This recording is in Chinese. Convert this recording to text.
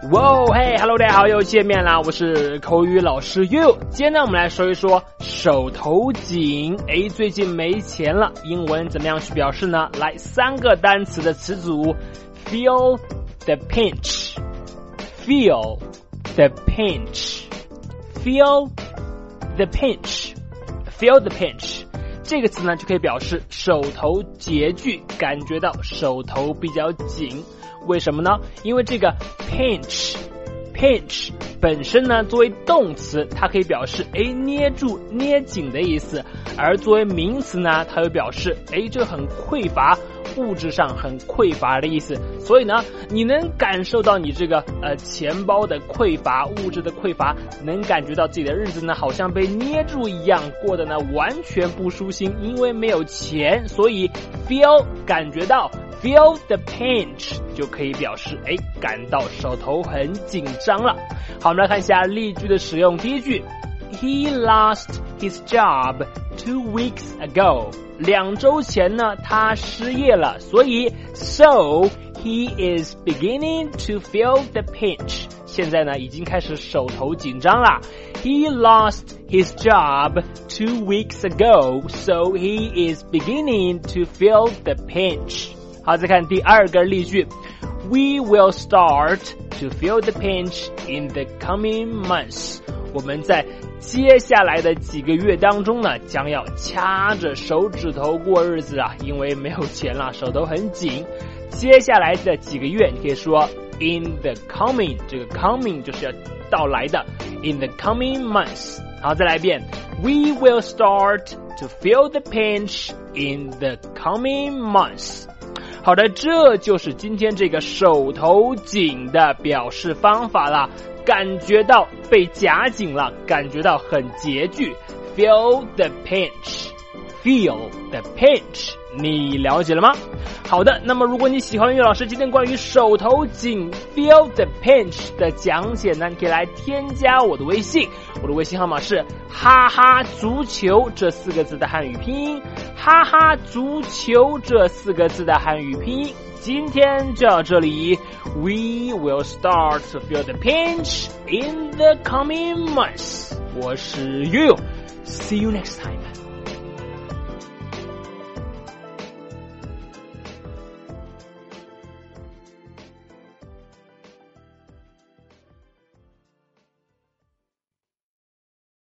哇嘿 ，Hello， 大家好，又见面啦！我是口语老师 You。今天呢，我们来说一说手头紧。最近没钱了，英文怎么样去表示呢？来，3个单词的词组 ：feel the pinch，feel the pinch，feel the pinch，feel the pinch。这个词呢，就可以表示手头拮据，感觉到手头比较紧。为什么呢？因为这个 pinch 本身呢，作为动词，它可以表示捏住、捏紧的意思；而作为名词呢，它又表示这很匮乏，物质上很匮乏的意思。所以呢，你能感受到你这个钱包的匮乏，物质的匮乏，能感觉到自己的日子呢，好像被捏住一样，过得呢完全不舒心，因为没有钱，所以 feel 感觉到。Feel the pinch 就可以表示感到手头很紧张了。好，我们来看一下例句的使用。第一句 He lost his job 2 weeks ago 2周前呢他失业了，所以 So he is beginning to feel the pinch 现在呢已经开始手头紧张了。He lost his job 2 weeks ago So he is beginning to feel the pinch。好，再看第二个例句 We will start to feel the pinch in the coming months 我们在接下来的几个月当中呢，将要掐着手指头过日子啊，因为没有钱了，手头很紧。接下来的几个月，你可以说 in the coming 这个 coming 就是要到来的 in the coming months。好，再来一遍 We will start to feel the pinch in the coming months。好的，这就是今天这个手头紧的表示方法了，感觉到被夹紧了，感觉到很拮据 Feel the pinch Feel the pinch 你了解了吗？好的，那么如果你喜欢岳老师今天关于手头紧 Feel the pinch 的讲解呢，你可以来添加我的微信，我的微信号码是哈哈足球这4个字的汉语拼音，哈哈足球这4个字的汉语拼音。今天就到这里 We will start to feel the pinch in the coming months 我是 You See you next time